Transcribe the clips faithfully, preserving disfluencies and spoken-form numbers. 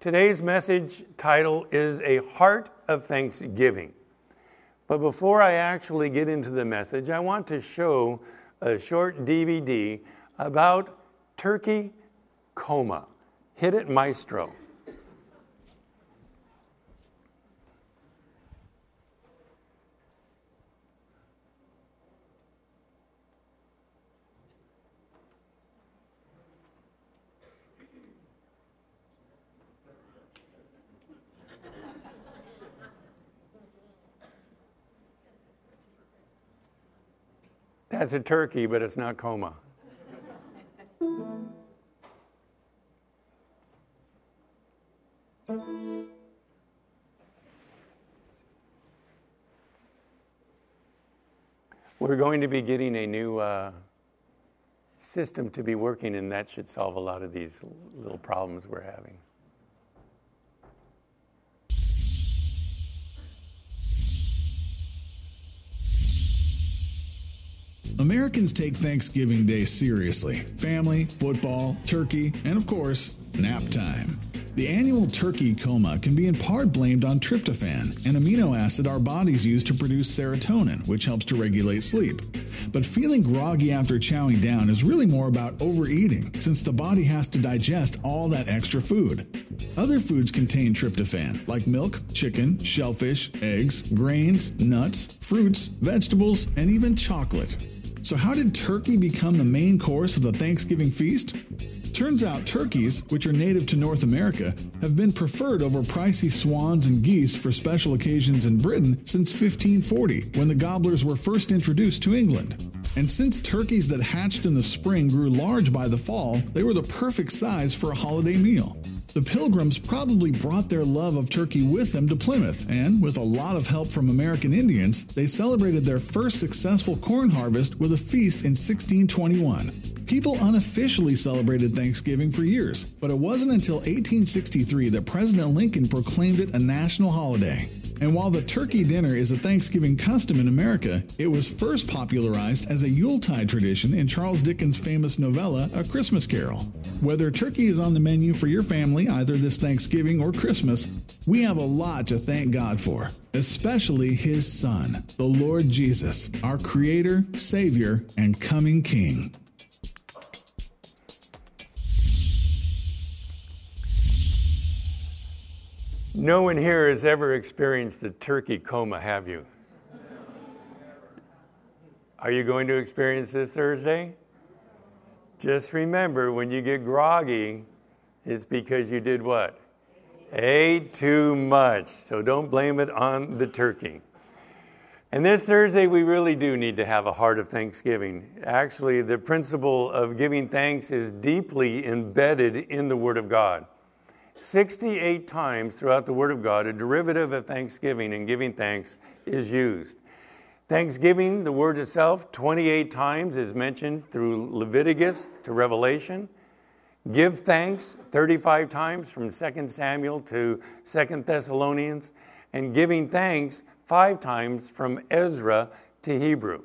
Today's message title is A Heart of Thanksgiving. But before I actually get into the message, I want to show a short D V D about turkey coma. Hit it, maestro. That's a turkey, but it's not coma. We're going to be getting a new uh, system to be working, and that should solve a lot of these little problems we're having. Americans take Thanksgiving Day seriously. Family, football, turkey, and of course, nap time. The annual turkey coma can be in part blamed on tryptophan, an amino acid our bodies use to produce serotonin, which helps to regulate sleep. But feeling groggy after chowing down is really more about overeating, since the body has to digest all that extra food. Other foods contain tryptophan, like milk, chicken, shellfish, eggs, grains, nuts, fruits, vegetables, and even chocolate. So how did turkey become the main course of the Thanksgiving feast? Turns out turkeys, which are native to North America, have been preferred over pricey swans and geese for special occasions in Britain since fifteen forty, when the gobblers were first introduced to England. And since turkeys that hatched in the spring grew large by the fall, they were the perfect size for a holiday meal. The Pilgrims probably brought their love of turkey with them to Plymouth, and with a lot of help from American Indians, they celebrated their first successful corn harvest with a feast in sixteen twenty-one. People unofficially celebrated Thanksgiving for years, but it wasn't until eighteen sixty-three that President Lincoln proclaimed it a national holiday. And while the turkey dinner is a Thanksgiving custom in America, it was first popularized as a Yuletide tradition in Charles Dickens' famous novella, A Christmas Carol. Whether turkey is on the menu for your family either this Thanksgiving or Christmas, we have a lot to thank God for, especially His Son, the Lord Jesus, our Creator, Savior, and coming King. No one here has ever experienced the turkey coma, have you? Are you going to experience this Thursday? Just remember, when you get groggy, it's because you did what? Ate too much. So don't blame it on the turkey. And this Thursday, we really do need to have a heart of thanksgiving. Actually, the principle of giving thanks is deeply embedded in the Word of God. sixty-eight times throughout the Word of God, a derivative of thanksgiving and giving thanks is used. Thanksgiving, the word itself, twenty-eight times is mentioned through Leviticus to Revelation. Give thanks, thirty-five times from Second Samuel to Second Thessalonians. And giving thanks, five times from Ezra to Hebrew.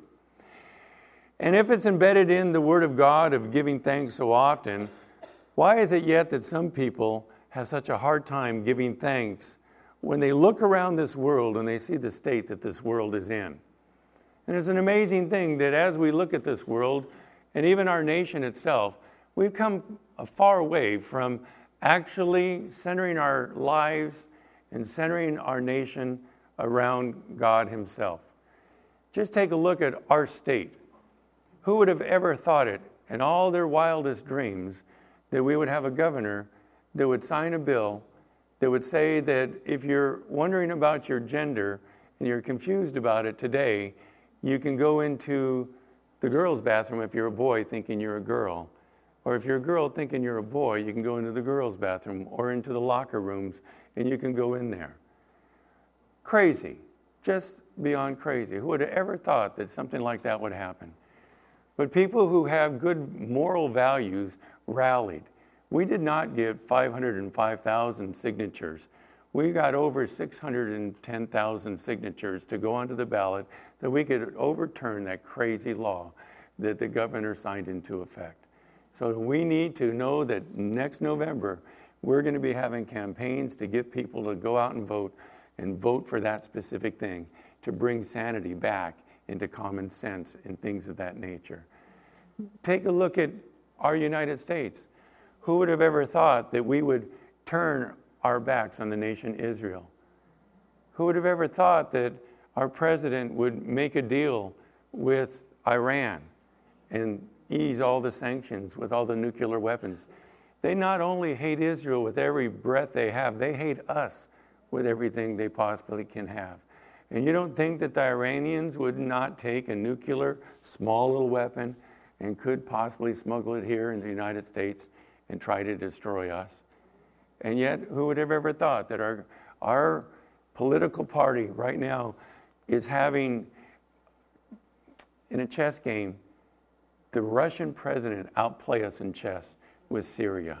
And if it's embedded in the Word of God of giving thanks so often, why is it yet that some people have such a hard time giving thanks when they look around this world and they see the state that this world is in? And it's an amazing thing that as we look at this world, and even our nation itself, we've come far away from actually centering our lives and centering our nation around God Himself. Just take a look at our state. Who would have ever thought it in all their wildest dreams that we would have a governor that would sign a bill that would say that if you're wondering about your gender and you're confused about it today, you can go into the girls' bathroom if you're a boy thinking you're a girl. Or if you're a girl thinking you're a boy, you can go into the girls' bathroom or into the locker rooms and you can go in there. Crazy. Just beyond crazy. Who would have ever thought that something like that would happen? But people who have good moral values rallied. We did not get five hundred five thousand signatures. We got over six hundred ten thousand signatures to go onto the ballot that we could overturn that crazy law that the governor signed into effect. So we need to know that next November, we're going to be having campaigns to get people to go out and vote and vote for that specific thing, to bring sanity back into common sense and things of that nature. Take a look at our United States. Who would have ever thought that we would turn our backs on the nation Israel? Who would have ever thought that our president would make a deal with Iran and ease all the sanctions with all the nuclear weapons? They not only hate Israel with every breath they have, they hate us with everything they possibly can have. And you don't think that the Iranians would not take a nuclear, small little weapon and could possibly smuggle it here in the United States and try to destroy us? And yet, who would have ever thought that our, our political party right now is having, in a chess game, the Russian president outplay us in chess with Syria?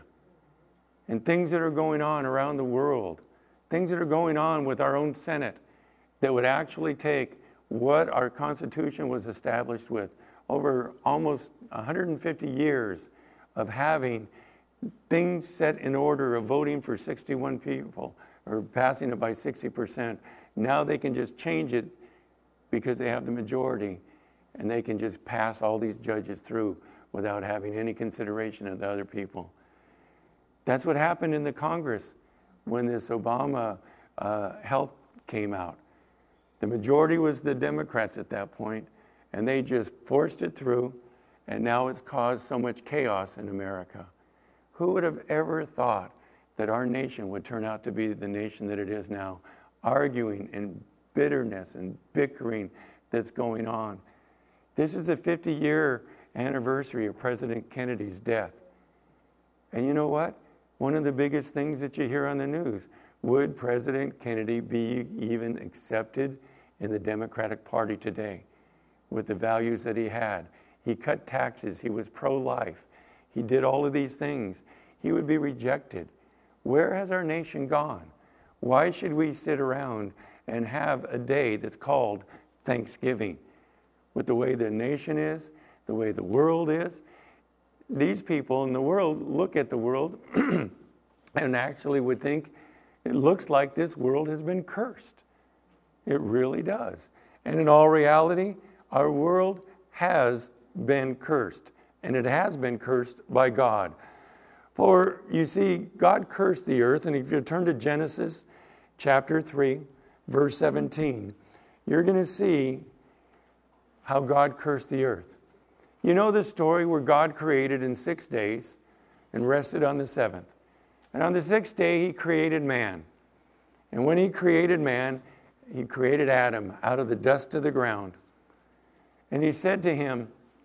And things that are going on around the world, things that are going on with our own Senate, that would actually take what our Constitution was established with over almost one hundred fifty years of having things set in order of voting for sixty-one people or passing it by sixty percent. Now they can just change it because they have the majority, and they can just pass all these judges through without having any consideration of the other people. That's what happened in the Congress when this Obama uh, health came out. The majority was the Democrats at that point, and they just forced it through, and now it's caused so much chaos in America. Who would have ever thought that our nation would turn out to be the nation that it is now, arguing and bitterness and bickering that's going on? This is the fifty-year anniversary of President Kennedy's death. And you know what? One of the biggest things that you hear on the news, would President Kennedy be even accepted in the Democratic Party today with the values that he had? He cut taxes. He was pro-life. He did all of these things. He would be rejected. Where has our nation gone? Why should we sit around and have a day that's called Thanksgiving? With the way the nation is, the way the world is, these people in the world look at the world and actually would think it looks like this world has been cursed. It really does. And in all reality, our world has been cursed, and it has been cursed by God. For you see, God cursed the earth, and if you turn to Genesis chapter three, verse seventeen, you're going to see how God cursed the earth. You know the story where God created in six days and rested on the seventh. And on the sixth day, he created man. And when he created man, he created Adam out of the dust of the ground. And he said to him,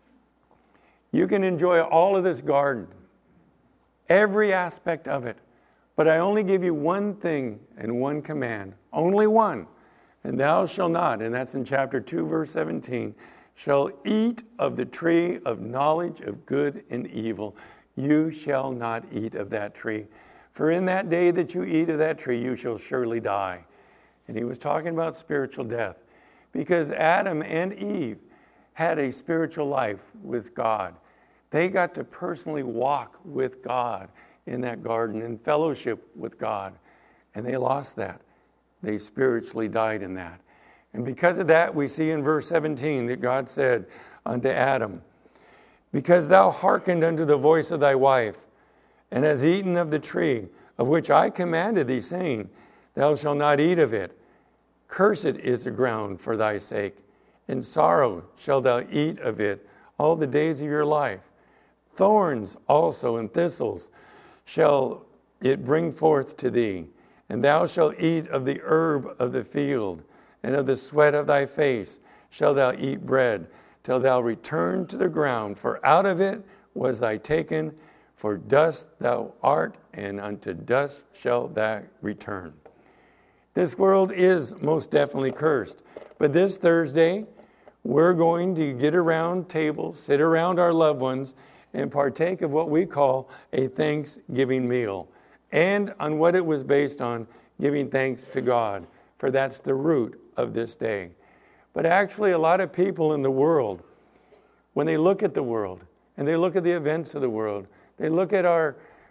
you can enjoy all of this garden, every aspect of it, but I only give you one thing and one command, only one. And thou shalt not, and that's in chapter two, verse seventeen, shall eat of the tree of knowledge of good and evil. You shall not eat of that tree. For in that day that you eat of that tree, you shall surely die. And he was talking about spiritual death, because Adam and Eve had a spiritual life with God. They got to personally walk with God in that garden in fellowship with God. And they lost that. They spiritually died in that. And because of that, we see in verse seventeen that God said unto Adam, because thou hearkened unto the voice of thy wife, and hast eaten of the tree of which I commanded thee, saying, thou shalt not eat of it. Cursed is the ground for thy sake. In sorrow shalt thou eat of it all the days of your life. Thorns also and thistles shall it bring forth to thee. And thou shalt eat of the herb of the field, and of the sweat of thy face shalt thou eat bread, till thou return to the ground. For out of it was thy taken, for dust thou art, and unto dust shalt thou return. This world is most definitely cursed. But this Thursday, we're going to get around tables, sit around our loved ones, and partake of what we call a Thanksgiving meal. And on what it was based on, giving thanks to God. For that's the root of this day. But actually, a lot of people in the world, when they look at the world, and they look at the events of the world, they look at our,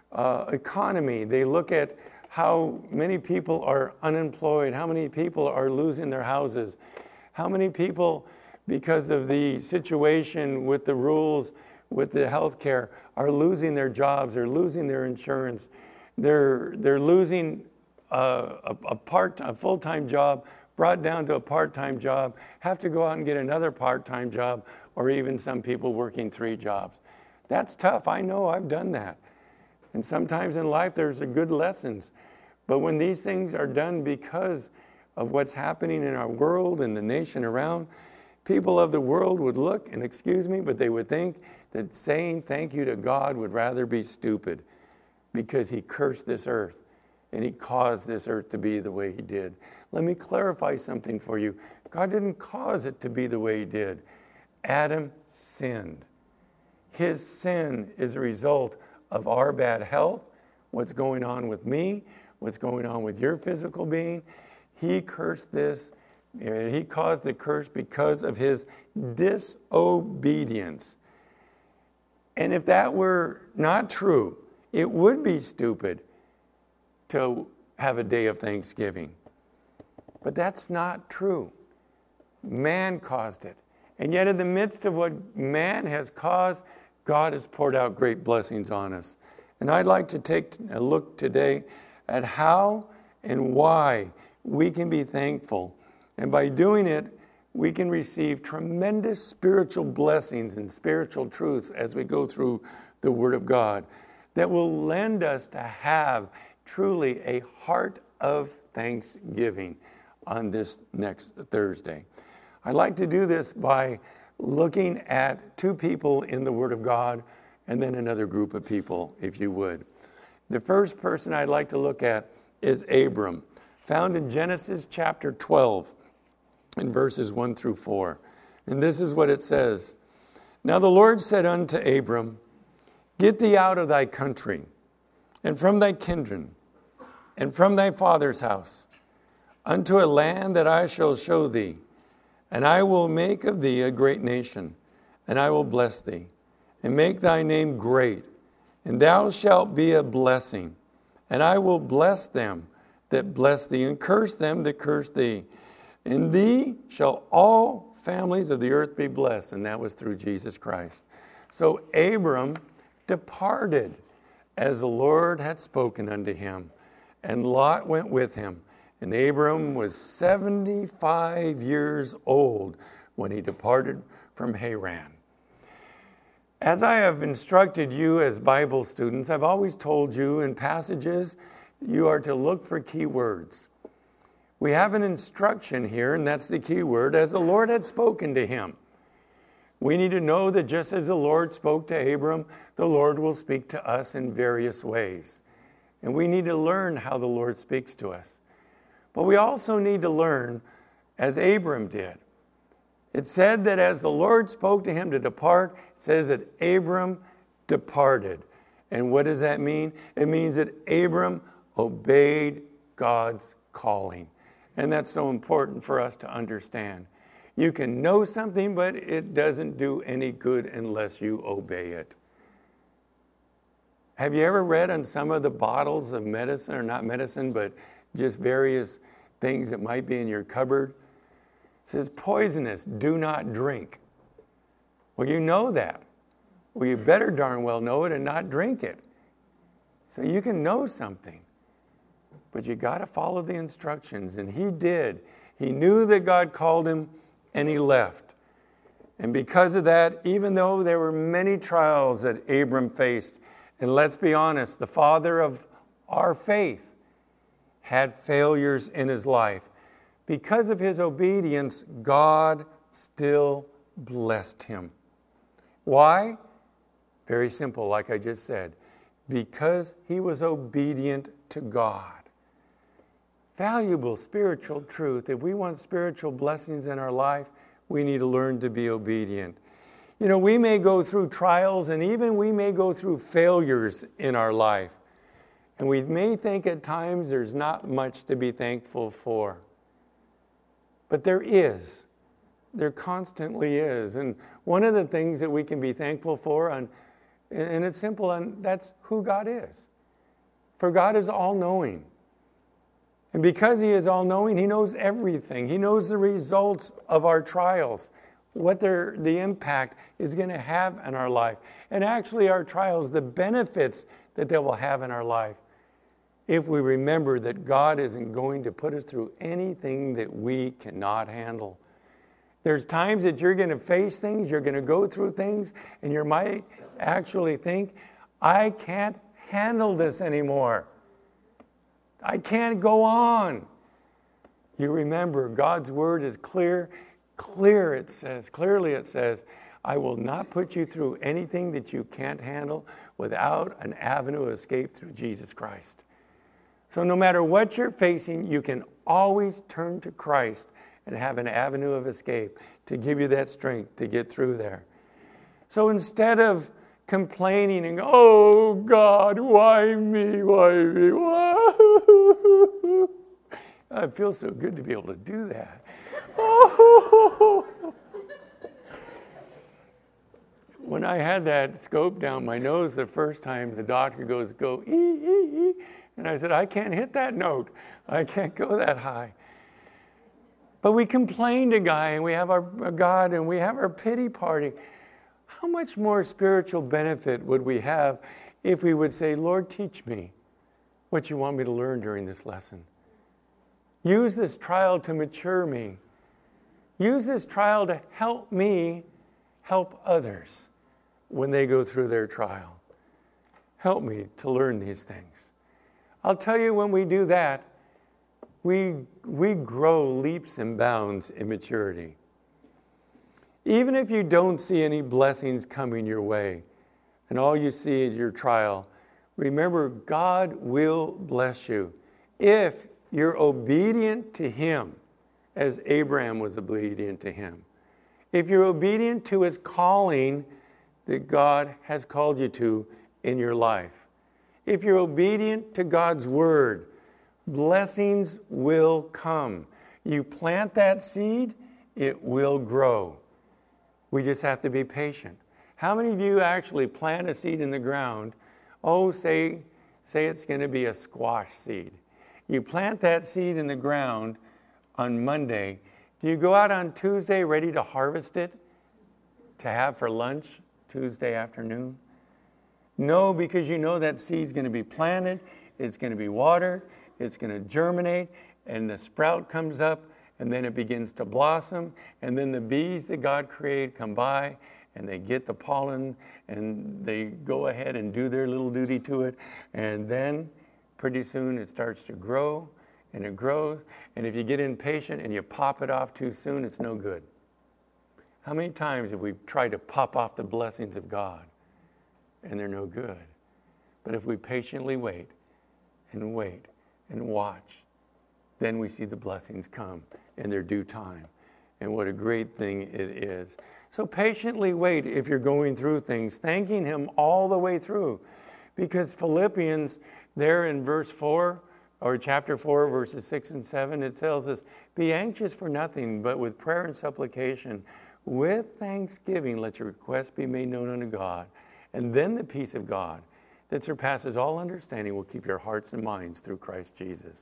uh, economy. They look at how many people are unemployed, how many people are losing their houses, how many people, because of the situation with the rules, with the health care, are losing their jobs, are losing their insurance. They're, they're losing a, a, a, part, a full-time job, brought down to a part-time job, have to go out and get another part-time job, or even some people working three jobs. That's tough. I know, I've done that. And sometimes in life there's a good lessons. But when these things are done because of what's happening in our world and the nation around, people of the world would look, and excuse me, but they would think that saying thank you to God would rather be stupid, because he cursed this earth and he caused this earth to be the way he did. Let me clarify something for you. God didn't cause it to be the way he did. Adam sinned. His sin is a result of our bad health, what's going on with me, what's going on with your physical being. He cursed this, and he caused the curse because of his disobedience. And if that were not true, it would be stupid to have a day of Thanksgiving. But that's not true. Man caused it. And yet in the midst of what man has caused, God has poured out great blessings on us. And I'd like to take a look today at how and why we can be thankful. And by doing it, we can receive tremendous spiritual blessings and spiritual truths as we go through the Word of God that will lend us to have truly a heart of thanksgiving on this next Thursday. I'd like to do this by looking at two people in the Word of God and then another group of people, if you would. The first person I'd like to look at is Abram, found in Genesis chapter twelve, in verses one through four. And this is what it says. Now the Lord said unto Abram, Get thee out of thy country, and from thy kindred, and from thy father's house, unto a land that I shall show thee. And I will make of thee a great nation, and I will bless thee, and make thy name great, and thou shalt be a blessing. And I will bless them that bless thee, and curse them that curse thee. In thee shall all families of the earth be blessed. And that was through Jesus Christ. So Abram departed as the Lord had spoken unto him, and Lot went with him. And Abram was seventy-five years old when he departed from Haran. As I have instructed you as Bible students, I've always told you in passages, you are to look for key words. We have an instruction here, and that's the key word, as the Lord had spoken to him. We need to know that just as the Lord spoke to Abram, the Lord will speak to us in various ways. And we need to learn how the Lord speaks to us. But we also need to learn as Abram did. It said that as the Lord spoke to him to depart, it says that Abram departed. And what does that mean? It means that Abram obeyed God's calling. And that's so important for us to understand. You can know something, but it doesn't do any good unless you obey it. Have you ever read on some of the bottles of medicine, or not medicine, but just various things that might be in your cupboard? It says, poisonous, do not drink. Well, you know that. Well, you better darn well know it and not drink it. So you can know something, but you got to follow the instructions. And he did. He knew that God called him, and he left. And because of that, even though there were many trials that Abram faced, and let's be honest, the father of our faith had failures in his life. Because of his obedience, God still blessed him. Why? Very simple, like I just said. Because he was obedient to God. Valuable spiritual truth. If we want spiritual blessings in our life, we need to learn to be obedient. You know, we may go through trials, and even we may go through failures in our life. And we may think at times there's not much to be thankful for. But there is. There constantly is. And one of the things that we can be thankful for, and, and it's simple, and that's who God is. For God is all-knowing. And because he is all-knowing, he knows everything. He knows the results of our trials, what their, the impact is going to have in our life. And actually our trials, the benefits that they will have in our life. If we remember that God isn't going to put us through anything that we cannot handle. There's times that you're going to face things, you're going to go through things, and you might actually think, I can't handle this anymore. I can't go on. You remember, God's word is clear. Clear, it says, clearly it says, I will not put you through anything that you can't handle without an avenue of escape through Jesus Christ. So no matter what you're facing, you can always turn to Christ and have an avenue of escape to give you that strength to get through there. So instead of complaining and, oh God, why me, why me, why? It feels so good to be able to do that. When I had that scope down my nose the first time, the doctor goes, go, ee, ee, ee. And I said, I can't hit that note. I can't go that high. But we complain to God, and we have our God, and we have our pity party. How much more spiritual benefit would we have if we would say, Lord, teach me what you want me to learn during this lesson. Use this trial to mature me. Use this trial to help me help others when they go through their trial. Help me to learn these things. I'll tell you, when we do that, we, we grow leaps and bounds in maturity. Even if you don't see any blessings coming your way, and all you see is your trial, remember, God will bless you if you're obedient to him, as Abraham was obedient to him. If you're obedient to his calling that God has called you to in your life. If you're obedient to God's word, blessings will come. You plant that seed, it will grow. We just have to be patient. How many of you actually plant a seed in the ground? Oh, say, say it's going to be a squash seed. You plant that seed in the ground on Monday. Do you go out on Tuesday ready to harvest it to have for lunch Tuesday afternoon? No, because you know that seed's going to be planted, it's going to be watered, it's going to germinate, and the sprout comes up, and then it begins to blossom, and then the bees that God created come by, and they get the pollen, and they go ahead and do their little duty to it, and then pretty soon it starts to grow, and it grows, and if you get impatient and you pop it off too soon, it's no good. How many times have we tried to pop off the blessings of God, and they're no good? But if we patiently wait, and wait, and watch, then we see the blessings come in their due time. And what a great thing it is. So patiently wait if you're going through things, thanking him all the way through. Because Philippians, there in verse four, or chapter four, verses six and seven, it tells us, be anxious for nothing, but with prayer and supplication, with thanksgiving, let your requests be made known unto God. And then the peace of God that surpasses all understanding will keep your hearts and minds through Christ Jesus.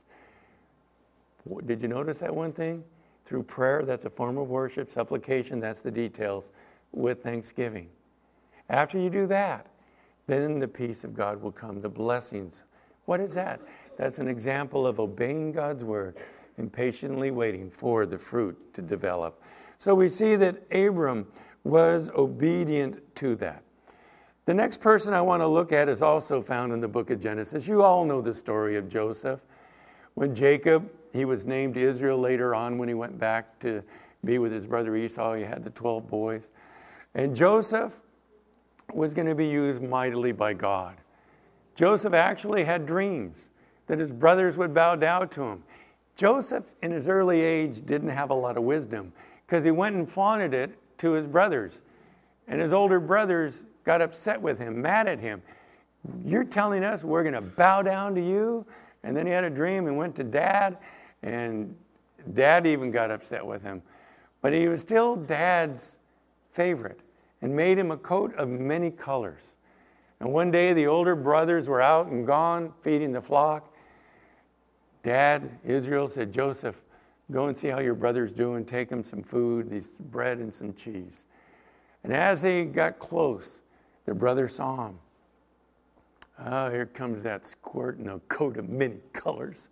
Did you notice that one thing? Through prayer, that's a form of worship. Supplication, that's the details. With thanksgiving. After you do that, then the peace of God will come, the blessings. What is that? That's an example of obeying God's word and patiently waiting for the fruit to develop. So we see that Abram was obedient to that. The next person I want to look at is also found in the book of Genesis. You all know the story of Joseph. When Jacob, he was named Israel later on when he went back to be with his brother Esau. He had the twelve boys. And Joseph was going to be used mightily by God. Joseph actually had dreams that his brothers would bow down to him. Joseph, in his early age, didn't have a lot of wisdom because he went and flaunted it to his brothers. And his older brothers got upset with him, mad at him. You're telling us we're going to bow down to you? And then he had a dream and went to Dad, and Dad even got upset with him. But he was still Dad's favorite and made him a coat of many colors. And one day the older brothers were out and gone feeding the flock. Dad, Israel, said, Joseph, go and see how your brother's doing. Take him some food, these bread and some cheese. And as they got close, their brother saw him. Oh, here comes that squirt in a coat of many colors.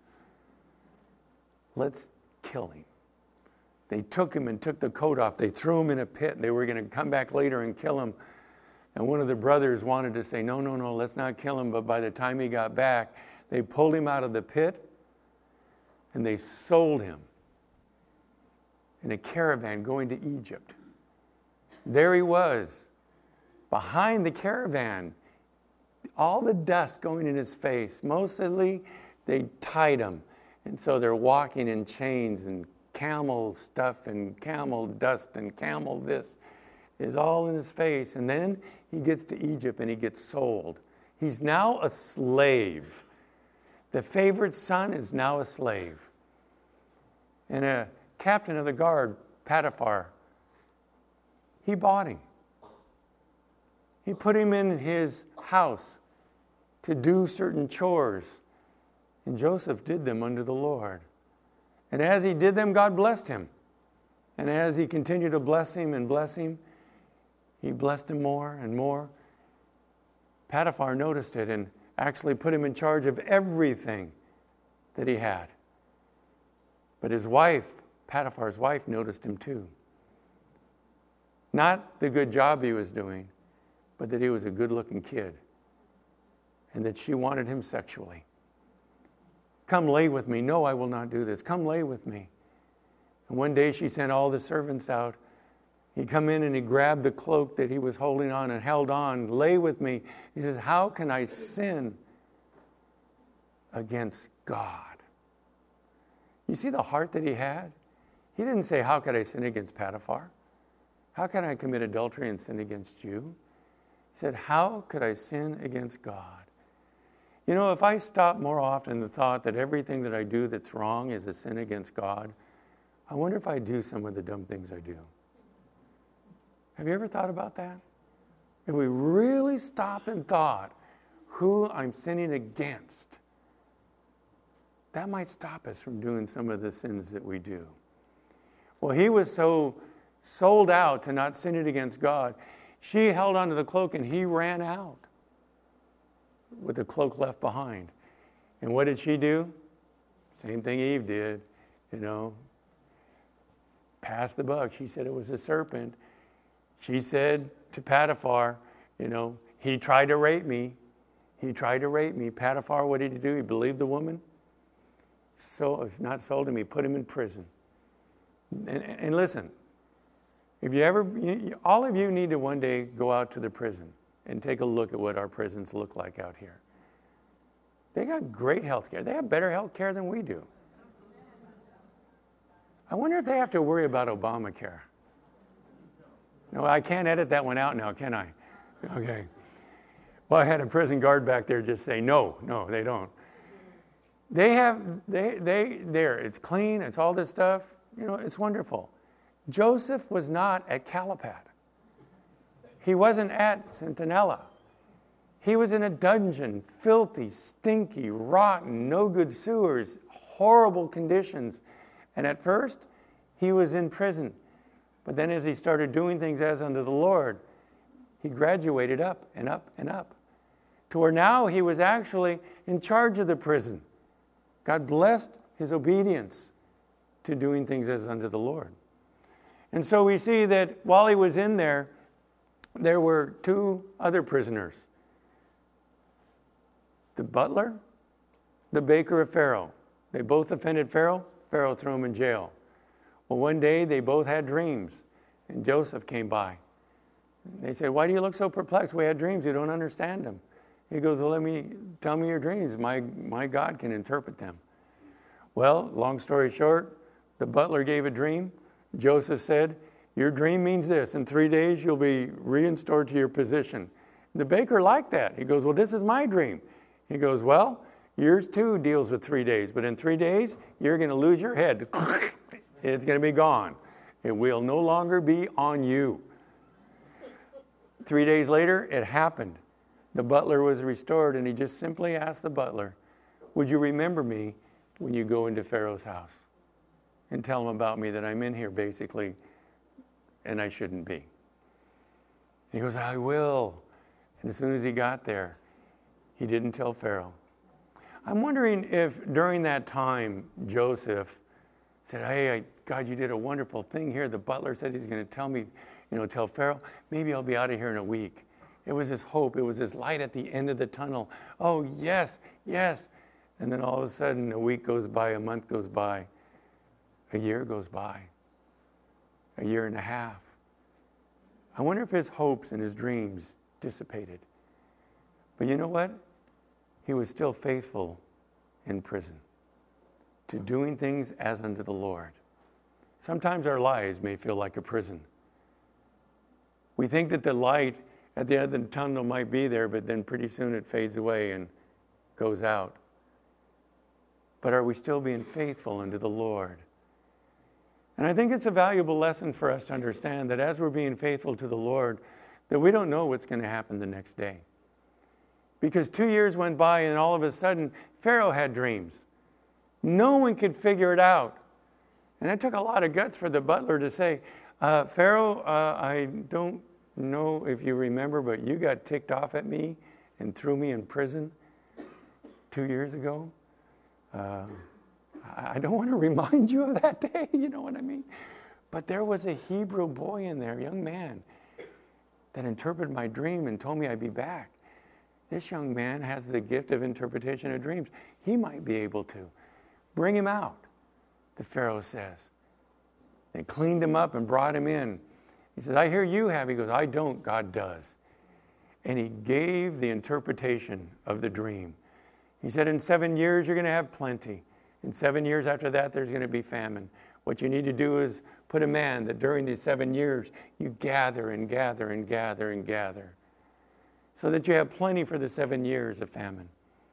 Let's kill him. They took him and took the coat off. They threw him in a pit. They were going to come back later and kill him. And one of the brothers wanted to say, no, no, no, let's not kill him. But by the time he got back, they pulled him out of the pit and they sold him in a caravan going to Egypt. There he was, behind the caravan, all the dust going in his face. Mostly they tied him. And so they're walking in chains, and camel stuff and camel dust and camel this is all in his face. And then he gets to Egypt and he gets sold. He's now a slave. The favorite son is now a slave. And a captain of the guard, Potiphar, he bought him. He put him in his house to do certain chores. And Joseph did them under the Lord. And as he did them, God blessed him. And as he continued to bless him and bless him, he blessed him more and more. Potiphar noticed it and actually put him in charge of everything that he had. But his wife, Potiphar's wife, noticed him too. Not the good job he was doing, but that he was a good-looking kid and that she wanted him sexually. Come lay with me. No, I will not do this. Come lay with me. And one day she sent all the servants out. He come in and he grabbed the cloak that he was holding on and held on. Lay with me. He says, how can I sin against God? You see the heart that he had? He didn't say, how could I sin against Potiphar? How can I commit adultery and sin against you? He said, how could I sin against God? You know, if I stop more often the thought that everything that I do that's wrong is a sin against God, I wonder if I do some of the dumb things I do. Have you ever thought about that? If we really stop and thought who I'm sinning against, that might stop us from doing some of the sins that we do. Well, he was so sold out to not sinning against God, she held onto the cloak and he ran out with the cloak left behind. And what did she do? Same thing Eve did, you know. Pass the buck. She said it was a serpent. She said to Potiphar, you know, he tried to rape me. He tried to rape me. Potiphar, what did he do? He believed the woman. So it's not sold him. He put him in prison. And, and listen, if you ever, you, all of you need to one day go out to the prison and take a look at what our prisons look like out here. They got great health care. They have better health care than we do. I wonder if they have to worry about Obamacare. No, I can't edit that one out now, can I? Okay. Well, I had a prison guard back there just say, no, no, they don't. They have, they, they, there, it's clean, it's all this stuff. You know, it's wonderful. Joseph was not at Calipat. He wasn't at Centinela. He was in a dungeon, filthy, stinky, rotten, no good sewers, horrible conditions. And at first, he was in prison. But then as he started doing things as unto the Lord, he graduated up and up and up to where now he was actually in charge of the prison. God blessed his obedience to doing things as unto the Lord. And so we see that while he was in there, there were two other prisoners. The butler, the baker of Pharaoh. They both offended Pharaoh. Pharaoh threw them in jail. Well, one day they both had dreams, and Joseph came by. They said, why do you look so perplexed? We had dreams. You don't understand them. He goes, well, let me, tell me your dreams. My, my God can interpret them. Well, long story short, the butler gave a dream. Joseph said, your dream means this. In three days, you'll be reinstored to your position. The baker liked that. He goes, well, this is my dream. He goes, well, yours too deals with three days. But in three days, you're going to lose your head. It's going to be gone. It will no longer be on you. Three days later, it happened. The butler was restored, and he just simply asked the butler, would you remember me when you go into Pharaoh's house? And tell him about me, that I'm in here basically, and I shouldn't be. And he goes, I will. And as soon as he got there, he didn't tell Pharaoh. I'm wondering if during that time, Joseph said, hey, I, God, you did a wonderful thing here. The butler said he's going to tell me, you know, tell Pharaoh, maybe I'll be out of here in a week. It was his hope. It was his light at the end of the tunnel. Oh, yes, yes. And then all of a sudden, a week goes by, a month goes by, a year goes by, a year and a half. I wonder if his hopes and his dreams dissipated. But you know what? He was still faithful in prison to doing things as unto the Lord. Sometimes our lives may feel like a prison. We think that the light at the end of the tunnel might be there, but then pretty soon it fades away and goes out. But are we still being faithful unto the Lord? And I think it's a valuable lesson for us to understand that as we're being faithful to the Lord, that we don't know what's going to happen the next day. Because two years went by and all of a sudden, Pharaoh had dreams. No one could figure it out. And it took a lot of guts for the butler to say, uh, Pharaoh, uh, I don't know if you remember, but you got ticked off at me and threw me in prison two years ago. Uh, I don't want to remind you of that day, you know what I mean? But there was a Hebrew boy in there, a young man, that interpreted my dream and told me I'd be back. This young man has the gift of interpretation of dreams. He might be able to. Bring him out, the Pharaoh says. They cleaned him up and brought him in. He says, I hear you have. He goes, I don't, God does. And he gave the interpretation of the dream. He said, in seven years, you're going to have plenty. In seven years after that, there's going to be famine. What you need to do is put a man that during these seven years, you gather and gather and gather and gather so that you have plenty for the seven years of famine.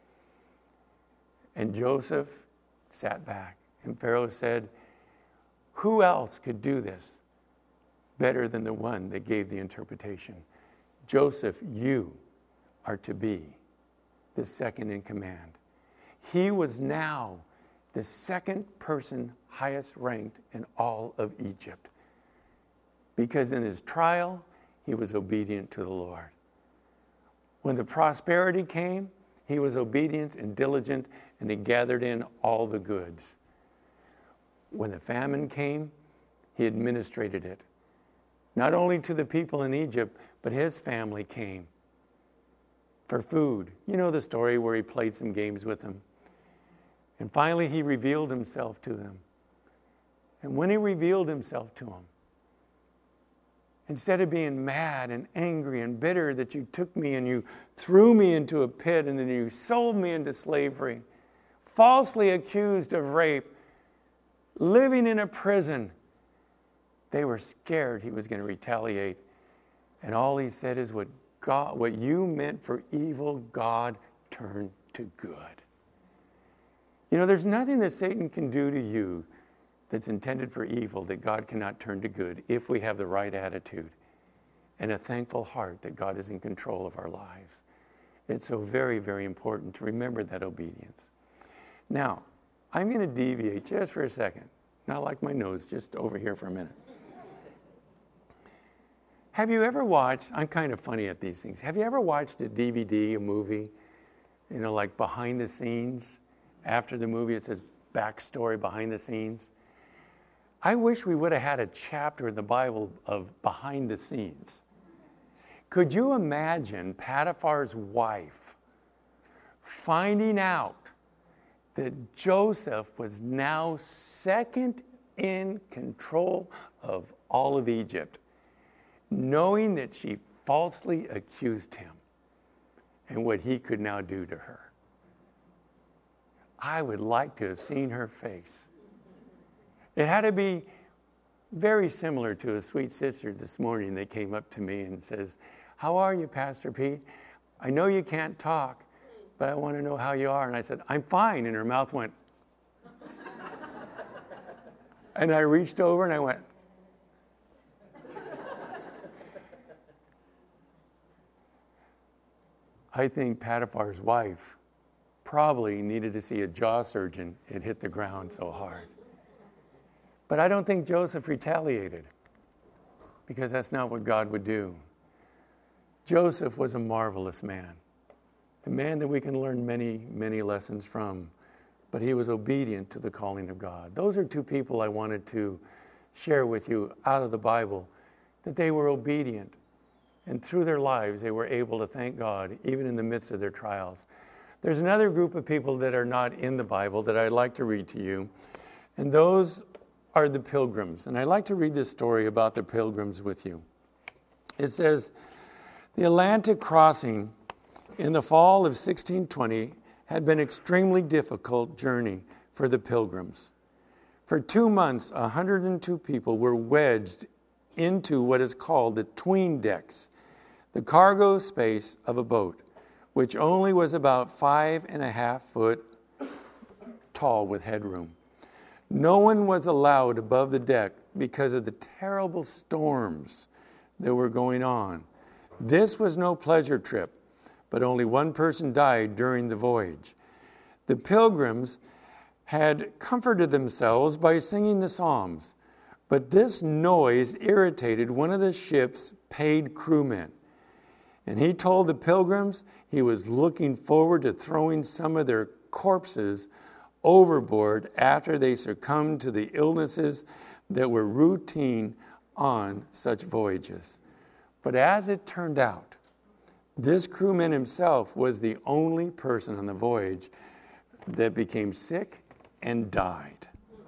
And Joseph sat back, and Pharaoh said, who else could do this better than the one that gave the interpretation? Joseph, you are to be the second in command. He was now the second person highest ranked in all of Egypt, because in his trial, he was obedient to the Lord. When the prosperity came, he was obedient and diligent, and he gathered in all the goods. When the famine came, he administrated it. Not only to the people in Egypt, but his family came for food. You know the story where he played some games with them. And finally, he revealed himself to them. And when he revealed himself to them, instead of being mad and angry and bitter that you took me and you threw me into a pit and then you sold me into slavery, falsely accused of rape, living in a prison, they were scared he was going to retaliate. And all he said is, what God, what you meant for evil, God turned to good. You know, there's nothing that Satan can do to you that's intended for evil that God cannot turn to good if we have the right attitude and a thankful heart that God is in control of our lives. It's so very, very important to remember that obedience. Now, I'm going to deviate just for a second. Not like my nose, just over here for a minute. Have you ever watched, I'm kind of funny at these things, have you ever watched a D V D, a movie, you know, like behind the scenes? After the movie, it says backstory behind the scenes. I wish we would have had a chapter in the Bible of behind the scenes. Could you imagine Potiphar's wife finding out that Joseph was now second in control of all of Egypt, knowing that she falsely accused him and what he could now do to her? I would like to have seen her face. It had to be very similar to a sweet sister this morning that came up to me and says, how are you, Pastor Pete? I know you can't talk, but I want to know how you are. And I said, I'm fine. And her mouth went. And I reached over and I went. I think Potiphar's wife probably needed to see a jaw surgeon. It hit the ground so hard. But I don't think Joseph retaliated, because that's not what God would do. Joseph was a marvelous man, a man that we can learn many, many lessons from, but he was obedient to the calling of God. Those are two people I wanted to share with you out of the Bible, that they were obedient, and through their lives they were able to thank God even in the midst of their trials. There's another group of people that are not in the Bible that I'd like to read to you, and those are the Pilgrims. And I'd like to read this story about the Pilgrims with you. It says, the Atlantic crossing in the fall of sixteen twenty had been an extremely difficult journey for the Pilgrims. For two months, one hundred two people were wedged into what is called the 'tween decks, the cargo space of a boat, which only was about five and a half foot tall with headroom. No one was allowed above the deck because of the terrible storms that were going on. This was no pleasure trip, but only one person died during the voyage. The Pilgrims had comforted themselves by singing the Psalms, but this noise irritated one of the ship's paid crewmen. And he told the Pilgrims he was looking forward to throwing some of their corpses overboard after they succumbed to the illnesses that were routine on such voyages. But as it turned out, this crewman himself was the only person on the voyage that became sick and died.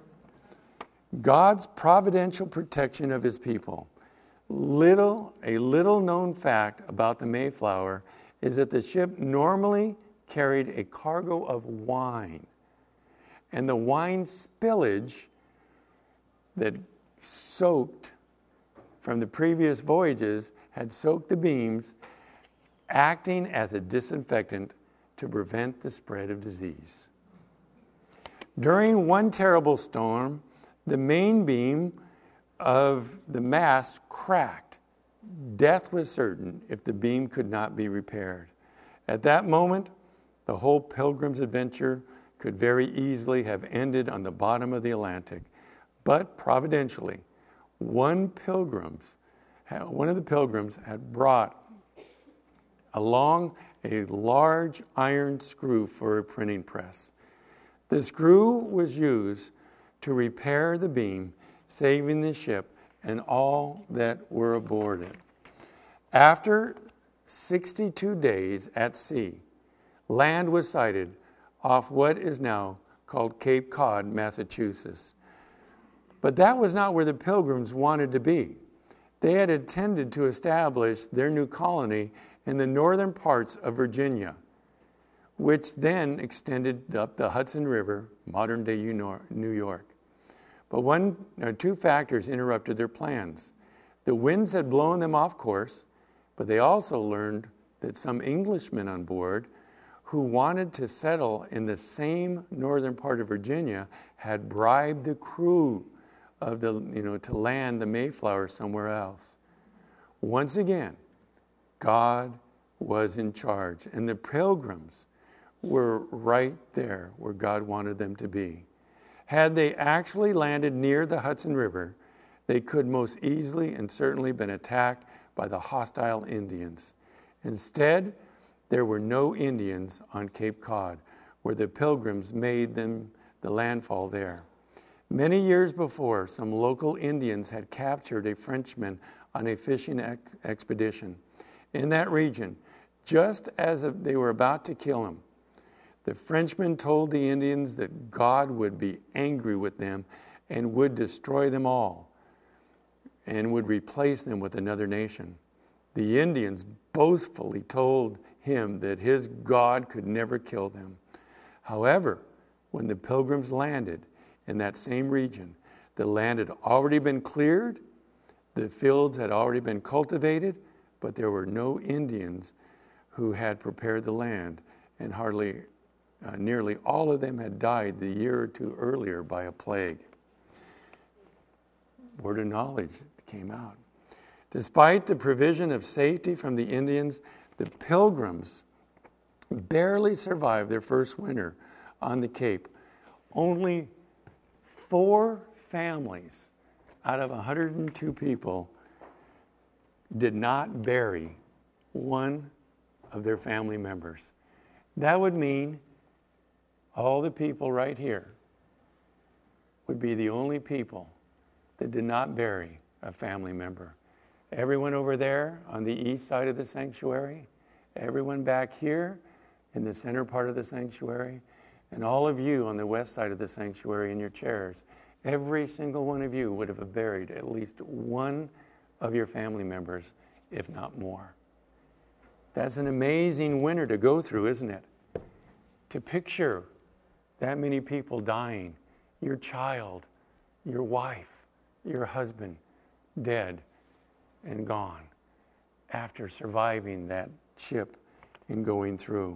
God's providential protection of his people. Little, a little known fact about the Mayflower is that the ship normally carried a cargo of wine. And the wine spillage that soaked from the previous voyages had soaked the beams, acting as a disinfectant to prevent the spread of disease. During one terrible storm, the main beam of the mast cracked. Death was certain if the beam could not be repaired. At that moment, the whole Pilgrim's adventure could very easily have ended on the bottom of the Atlantic. But providentially, one pilgrims, one of the pilgrims had brought along a large iron screw for a printing press. The screw was used to repair the beam, saving the ship and all that were aboard it. After sixty-two days at sea, land was sighted off what is now called Cape Cod, Massachusetts. But that was not where the Pilgrims wanted to be. They had intended to establish their new colony in the northern parts of Virginia, which then extended up the Hudson River, modern-day New York. But one or two factors interrupted their plans. The winds had blown them off course, but they also learned that some Englishmen on board who wanted to settle in the same northern part of Virginia had bribed the crew of the, you know, to land the Mayflower somewhere else. Once again, God was in charge, and the Pilgrims were right there where God wanted them to be. Had they actually landed near the Hudson River, they could most easily and certainly been attacked by the hostile Indians. Instead, there were no Indians on Cape Cod, where the Pilgrims made them the landfall there. Many years before, some local Indians had captured a Frenchman on a fishing ex- expedition in that region, just as they were about to kill him. The Frenchman told the Indians that God would be angry with them and would destroy them all and would replace them with another nation. The Indians boastfully told him that his God could never kill them. However, when the Pilgrims landed in that same region, the land had already been cleared, the fields had already been cultivated, but there were no Indians who had prepared the land, and hardly, uh, nearly all of them had died the year or two earlier by a plague. Word of knowledge came out. Despite the provision of safety from the Indians, the Pilgrims barely survived their first winter on the Cape. Only four families out of one hundred two people did not bury one of their family members. That would mean all the people right here would be the only people that did not bury a family member. Everyone over there on the east side of the sanctuary, everyone back here in the center part of the sanctuary, and all of you on the west side of the sanctuary in your chairs, every single one of you would have buried at least one of your family members, if not more. That's an amazing winter to go through, isn't it? To picture that many people dying, your child, your wife, your husband, dead and gone after surviving that ship and going through.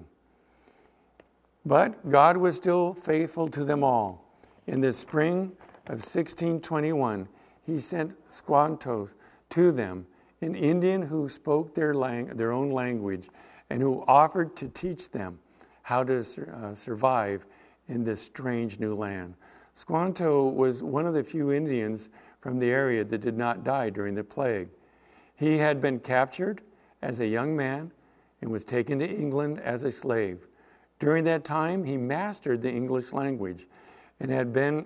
But God was still faithful to them all. In the spring of sixteen twenty-one, he sent Squanto to them, an Indian who spoke their, lang- their own language and who offered to teach them how to uh, survive in this strange new land. Squanto was one of the few Indians from the area that did not die during the plague. He had been captured as a young man and was taken to England as a slave. During that time, he mastered the English language and had been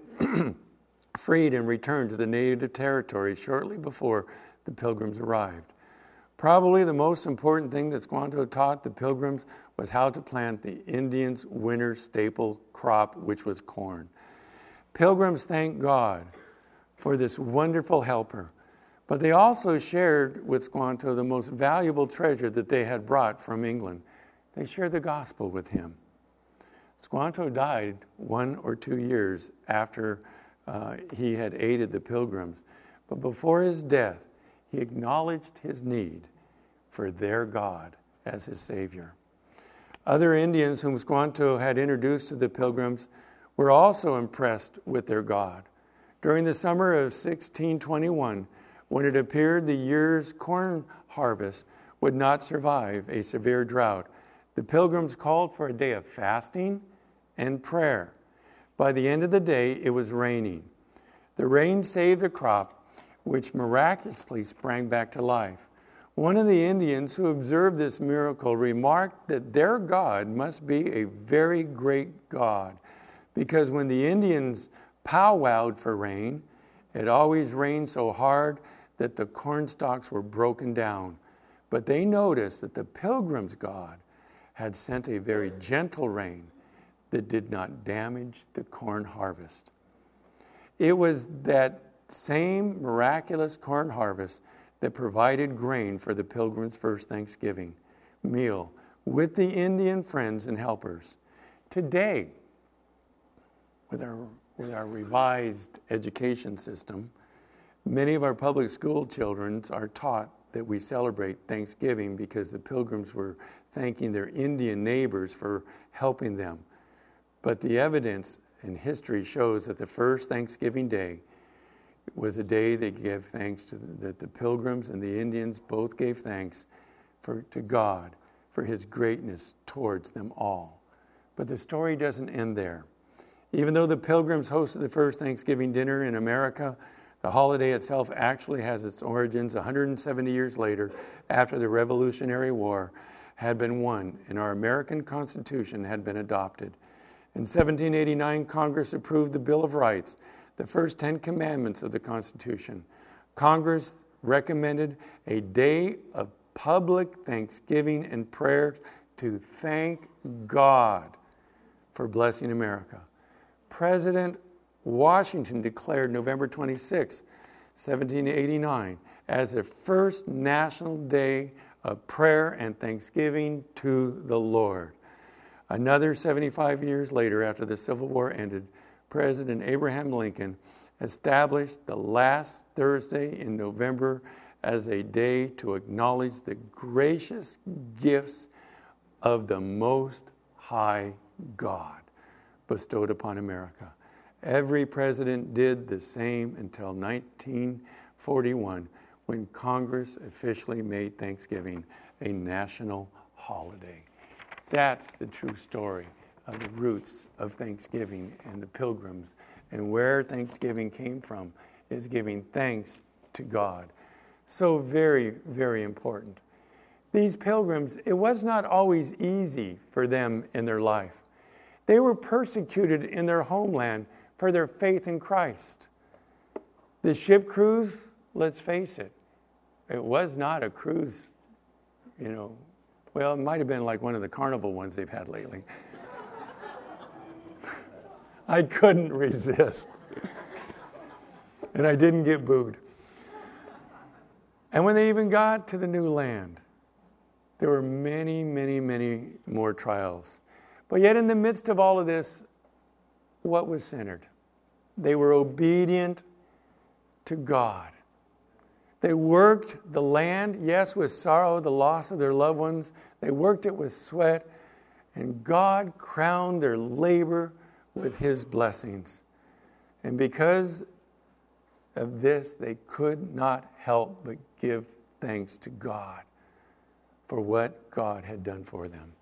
freed and returned to the native territory shortly before the Pilgrims arrived. Probably the most important thing that Squanto taught the Pilgrims was how to plant the Indians' winter staple crop, which was corn. Pilgrims thanked God for this wonderful helper, but they also shared with Squanto the most valuable treasure that they had brought from England. They shared the gospel with him. Squanto died one or two years after uh, he had aided the Pilgrims, but before his death, he acknowledged his need for their God as his Savior. Other Indians whom Squanto had introduced to the Pilgrims were also impressed with their God. During the summer of sixteen twenty-one, when it appeared the year's corn harvest would not survive a severe drought, the Pilgrims called for a day of fasting and prayer. By the end of the day, it was raining. The rain saved the crop, which miraculously sprang back to life. One of the Indians who observed this miracle remarked that their God must be a very great God, because when the Indians powwowed for rain, it always rained so hard that the corn stalks were broken down. But they noticed that the Pilgrims' God had sent a very gentle rain that did not damage the corn harvest. It was that same miraculous corn harvest that provided grain for the Pilgrims' first Thanksgiving meal with the Indian friends and helpers. Today, with our, with our revised education system, many of our public school children are taught that we celebrate Thanksgiving because the Pilgrims were thanking their Indian neighbors for helping them. But the evidence in history shows that the first Thanksgiving Day was a day they gave thanks to the, that the Pilgrims and the Indians both gave thanks for, to God for his greatness towards them all. But the story doesn't end there. Even though the Pilgrims hosted the first Thanksgiving dinner in America, the holiday itself actually has its origins one hundred seventy years later, after the Revolutionary War had been won and our American Constitution had been adopted. In seventeen eighty-nine, Congress approved the Bill of Rights, the first Ten Commandments of the Constitution. Congress recommended a day of public thanksgiving and prayer to thank God for blessing America. President Washington declared November twenty-sixth, seventeen eighty-nine, as the first national day of prayer and thanksgiving to the Lord. Another seventy-five years later, after the Civil War ended, President Abraham Lincoln established the last Thursday in November as a day to acknowledge the gracious gifts of the Most High God bestowed upon America. Every president did the same until nineteen forty-one, when Congress officially made Thanksgiving a national holiday. That's the true story of the roots of Thanksgiving and the pilgrims. And where Thanksgiving came from is giving thanks to God. So very, very important. These pilgrims, it was not always easy for them in their life. They were persecuted in their homeland for their faith in Christ. The ship cruise, let's face it, it was not a cruise, you know, well, it might have been like one of the carnival ones they've had lately. I couldn't resist. And I didn't get booed. And when they even got to the new land, there were many, many, many more trials. But yet in the midst of all of this, what was centered? They were obedient to God. They worked the land, yes, with sorrow, the loss of their loved ones. They worked it with sweat. And God crowned their labor with His blessings. And because of this, they could not help but give thanks to God for what God had done for them.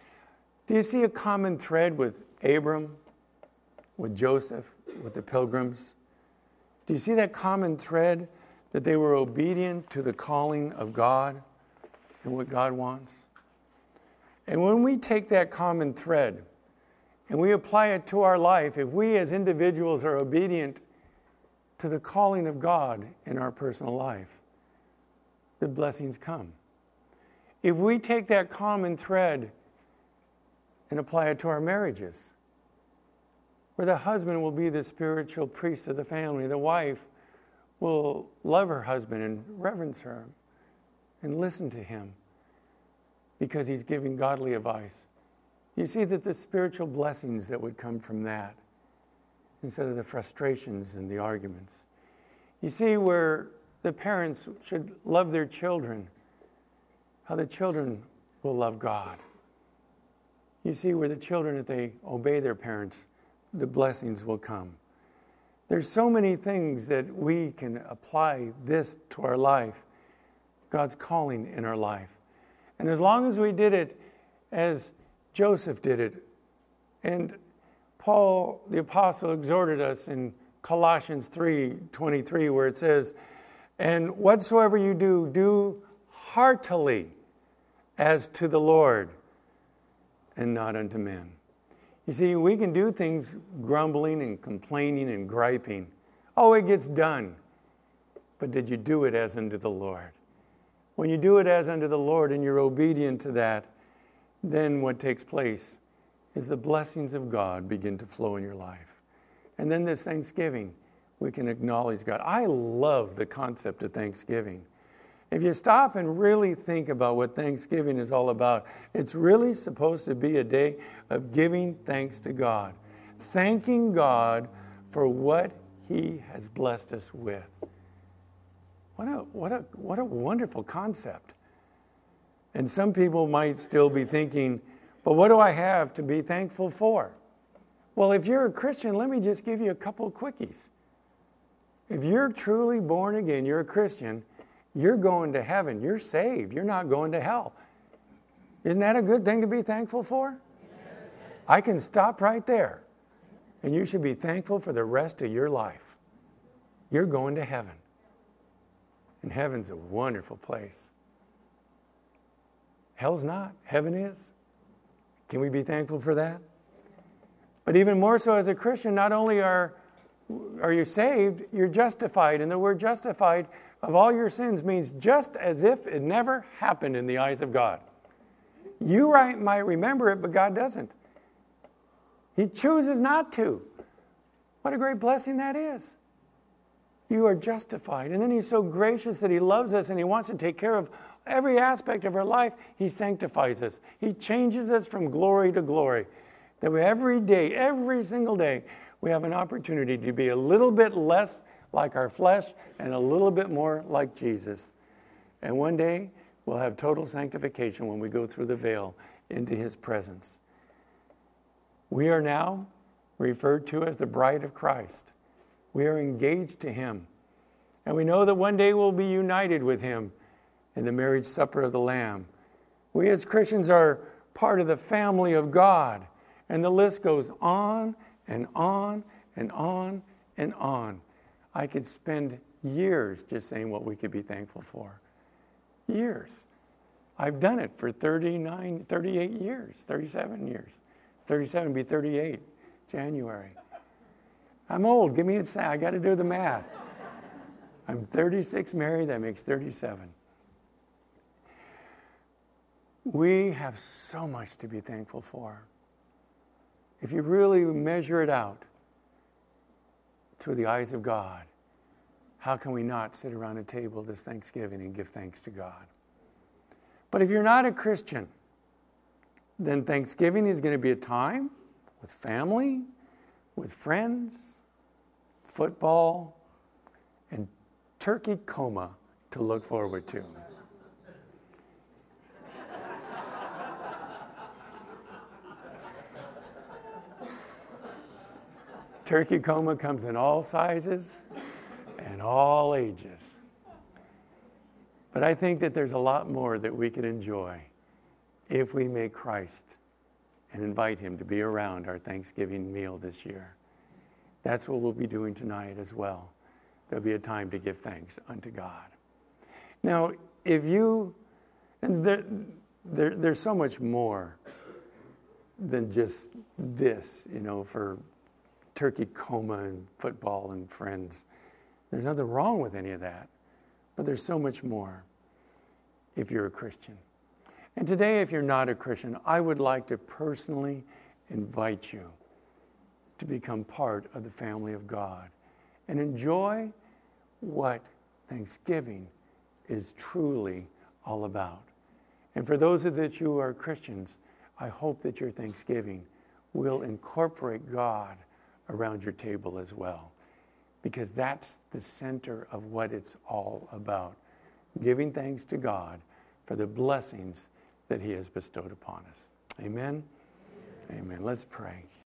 Do you see a common thread with Abram, with Joseph, with the pilgrims? Do you see that common thread that they were obedient to the calling of God and what God wants? And when we take that common thread and we apply it to our life, if we as individuals are obedient to the calling of God in our personal life, the blessings come. If we take that common thread and apply it to our marriages, where the husband will be the spiritual priest of the family, the wife will love her husband and reverence her and listen to him because he's giving godly advice. You see that the spiritual blessings that would come from that instead of the frustrations and the arguments. You see where the parents should love their children, how the children will love God. You see where the children, if they obey their parents, the blessings will come. There's so many things that we can apply this to our life, God's calling in our life. And as long as we did it as Joseph did it, and Paul, the apostle, exhorted us in Colossians three twenty-three, where it says, "And whatsoever you do, do heartily as to the Lord, and not unto men." You see, we can do things grumbling and complaining and griping. Oh, it gets done. But did you do it as unto the Lord? When you do it as unto the Lord and you're obedient to that, then what takes place is the blessings of God begin to flow in your life. And then this Thanksgiving, we can acknowledge God. I love the concept of Thanksgiving. If you stop and really think about what Thanksgiving is all about, it's really supposed to be a day of giving thanks to God, thanking God for what He has blessed us with. What a, what a, what a wonderful concept. And some people might still be thinking, but what do I have to be thankful for? Well, if you're a Christian, let me just give you a couple of quickies. If you're truly born again, you're a Christian, you're going to heaven. You're saved. You're not going to hell. Isn't that a good thing to be thankful for? I can stop right there. And you should be thankful for the rest of your life. You're going to heaven. And heaven's a wonderful place. Hell's not. Heaven is. Can we be thankful for that? But even more so as a Christian, not only are, are you saved, you're justified. And the word justified of all your sins means just as if it never happened in the eyes of God. You right, might remember it, but God doesn't. He chooses not to. What a great blessing that is. You are justified. And then He's so gracious that He loves us and He wants to take care of every aspect of our life. He sanctifies us. He changes us from glory to glory. That we, every day, every single day, we have an opportunity to be a little bit less like our flesh and a little bit more like Jesus. And one day, we'll have total sanctification when we go through the veil into His presence. We are now referred to as the bride of Christ. We are engaged to Him. And we know that one day we'll be united with Him in the marriage supper of the Lamb. We as Christians are part of the family of God. And the list goes on and on and on and on. I could spend years just saying what we could be thankful for. Years. I've done it for thirty-nine, thirty-eight years, thirty-seven years. thirty-seven be thirty-eight, January. I'm old. Give me a second. I got to do the math. I'm thirty-six married. That makes thirty-seven. We have so much to be thankful for. If you really measure it out through the eyes of God, how can we not sit around a table this Thanksgiving and give thanks to God? But if you're not a Christian, then Thanksgiving is going to be a time with family, with friends, football, and turkey coma to look forward to. Turkey coma comes in all sizes and all ages. But I think that there's a lot more that we could enjoy if we make Christ and invite him to be around our Thanksgiving meal this year. That's what we'll be doing tonight as well. There'll be a time to give thanks unto God. Now, if you, and there, there, there's so much more than just this, you know, for turkey coma and football and friends. There's nothing wrong with any of that, but there's so much more if you're a Christian. And today, if you're not a Christian, I would like to personally invite you to become part of the family of God and enjoy what Thanksgiving is truly all about. And for those of you who are Christians, I hope that your Thanksgiving will incorporate God around your table as well, because that's the center of what it's all about, giving thanks to God for the blessings that he has bestowed upon us. Amen? Amen. Amen. Let's pray.